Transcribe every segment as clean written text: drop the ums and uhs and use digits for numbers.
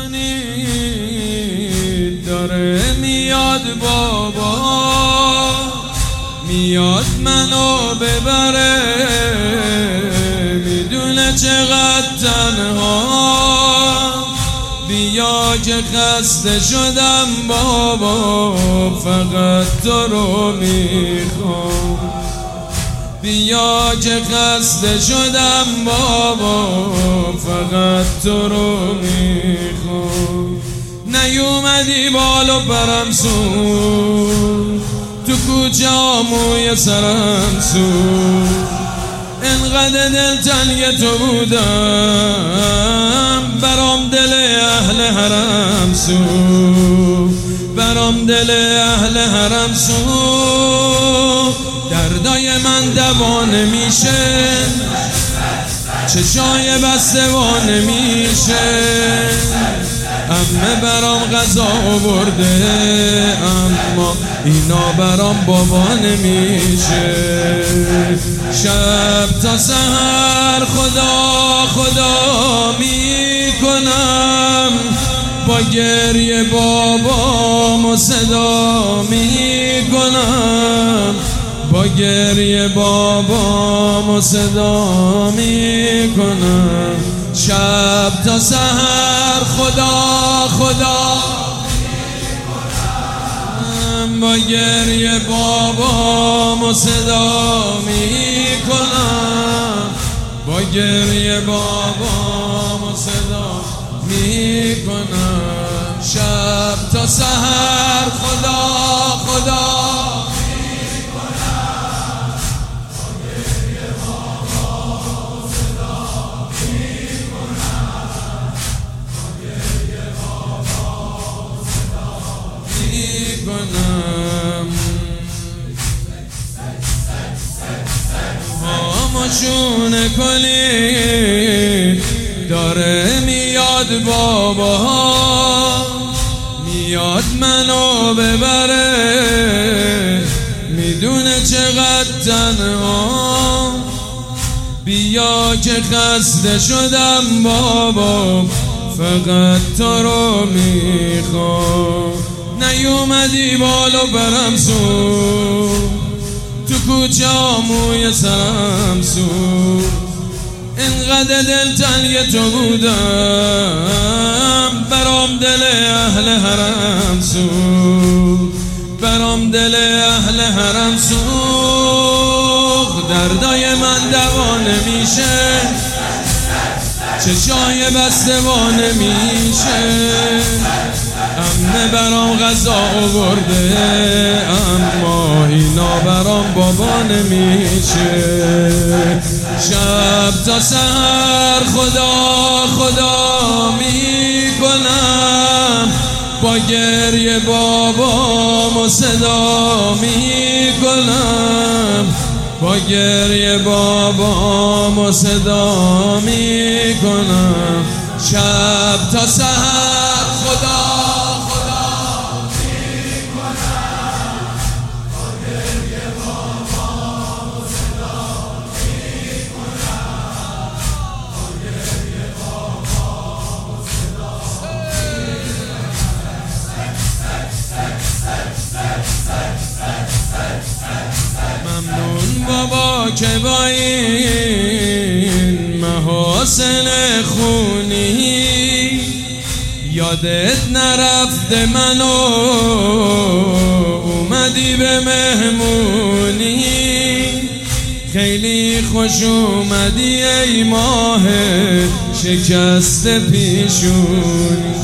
کنید داره میاد بابا، میاد منو ببره، میدونه چقدر تنها، بیا که خسته شدم بابا، فقط تو رو میخوام، بیا که خسته شدم بابا، فقط تو رو میخوام. نیومدی بالو برم سون، تو کوچه موی سرم سون، انقدر دل تنگ تو بودم، برام دل اهل حرم سون، برام دل اهل حرم سون. دردای من دوا نمیشه، چشای بسته وا نمیشه، عمه برام غذا آورده اما اینا برام بابا نمیشه. شب تا سحر خدا خدا میکنم، با گریه بابامو صدا میکنم، با گریه بابامو صدا میکنم. شب تا سحر خدا خدا میکنم، با گریه بابامو صدا میکنم، با گریه بابامو صدا میکنم. شب تا سحر خدا خدا خاموشونه کنی داره میاد بابا، میاد منو ببره، میدونه چقدر تنها، بیا که خسته شدم بابا، فقط تو رو میخوام. نیومدی بالو برم سون، تو کوچه موی سرم سون، انقدر دل تنگ تو بودم، برام دل اهل حرم سون، برام دل اهل حرم سون. دردای من دوا نمیشه، چشای بسته وا نمیشه، عمه برام غذا آورده اما اینا برام بابا نمیشه. شب تا سحر خدا خدا میکنم، با گریه بابامو صدا میکنم، با گریه بابامو صدا میکنم. شب تا سحر خدا خدا میکنم، با گریه بابامو صدا میکنم، با گریه بابامو صدا میکنم. ممنون بابا که با این محاسن خونی یادت نرفته منو، اومدی به مهمونی، خیلی خوش اومدی ای ماه شکست پیشونی،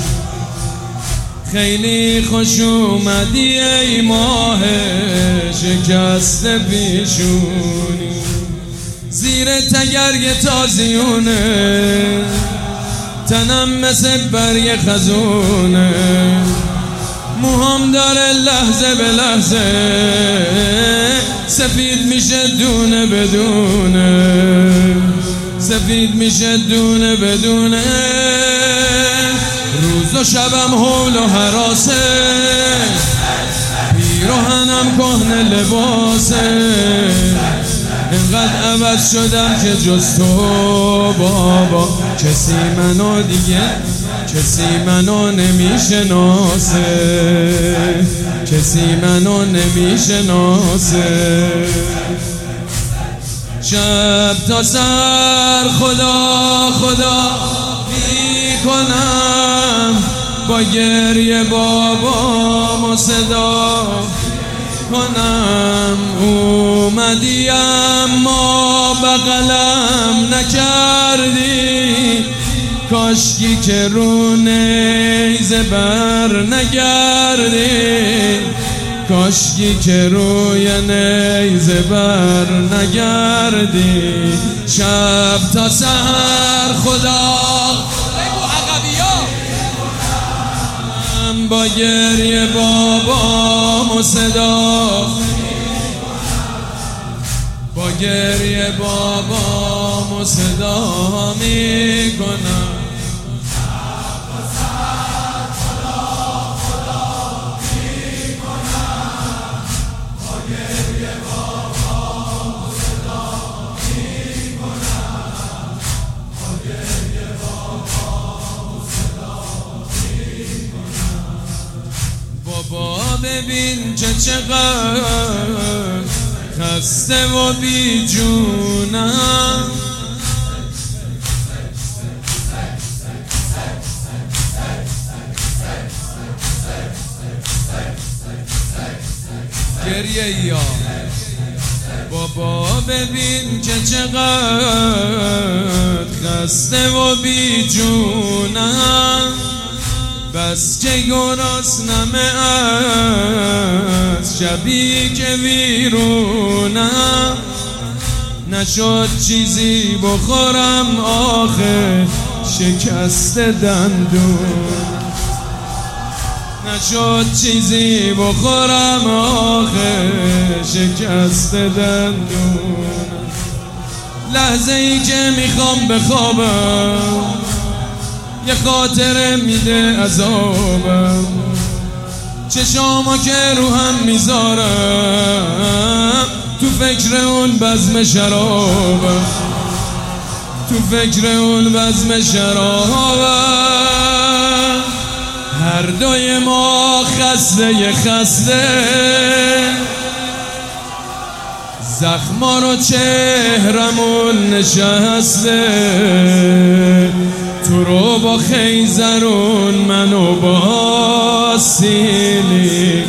خیلی خوش اومدی ای ماه شکست پیشونی. زیر تگرگ تازیونه، تنم مثل برگ خزونه، موهام داره لحظه به لحظه سفید میشه دونه بدونه، سفید میشه دونه بدونه. روز و شبم حول و حراسه، پیراهنم کهنه لباسه، اینقدر عوض شدم که جز تو بابا کسی منو دیگه کسی منو نمیشناسه، کسی منو نمیشناسه. شب تا سر خدا خدا میکنم، با گریه بابامو صدا کنم. اومدی اما بغلم نکردی، کاشکی که رو نیزه بر نگردی، کاشکی که روی نیزه بر نگردی. شب تا سحر خدا با گریه بابامو صدا، با گریه بابامو صدا میکنم. بابا ببین که چقدر خسته و بی جونم، گریه یا بابا ببین که چقدر خسته و بی جونم. بس که گرسنمه از شبی که ویرونم، نشد چیزی بخورم آخه شکست دندون، نشد چیزی بخورم آخه شکست دندون. لحظه ای که میخوام بخوابم یه خاطره میده عذابم، چشامو که رو هم میذارم تو فکر اون بزم شرابم، تو فکر اون بزم شرابم. هر دوی ما خسته ی خسته، زخما رو چهرمون نشسته. تو رو با خیزرون منو با سیلی،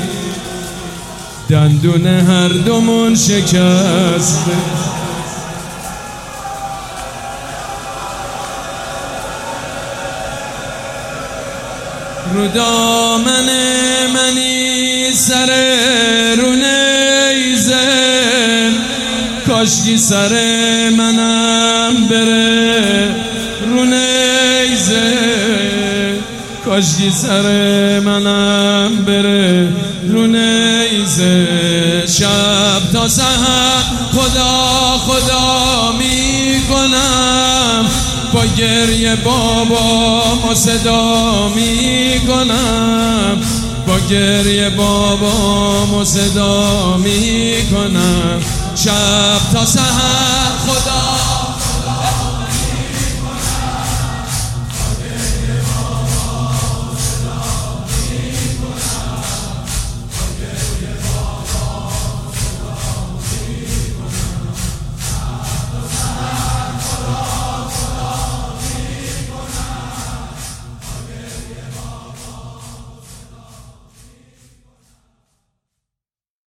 دندون هر دومون شکسته. رو دامن منی سر رو نیزه، کاشکی سر منم بره رو نیزه، کاشکی سر منم بره رو نیزه. شب تا سحر خدا خدا میکنم، با گریه بابامو صدا میکنم، با گریه بابامو صدا میکنم. شب تا سحر خدا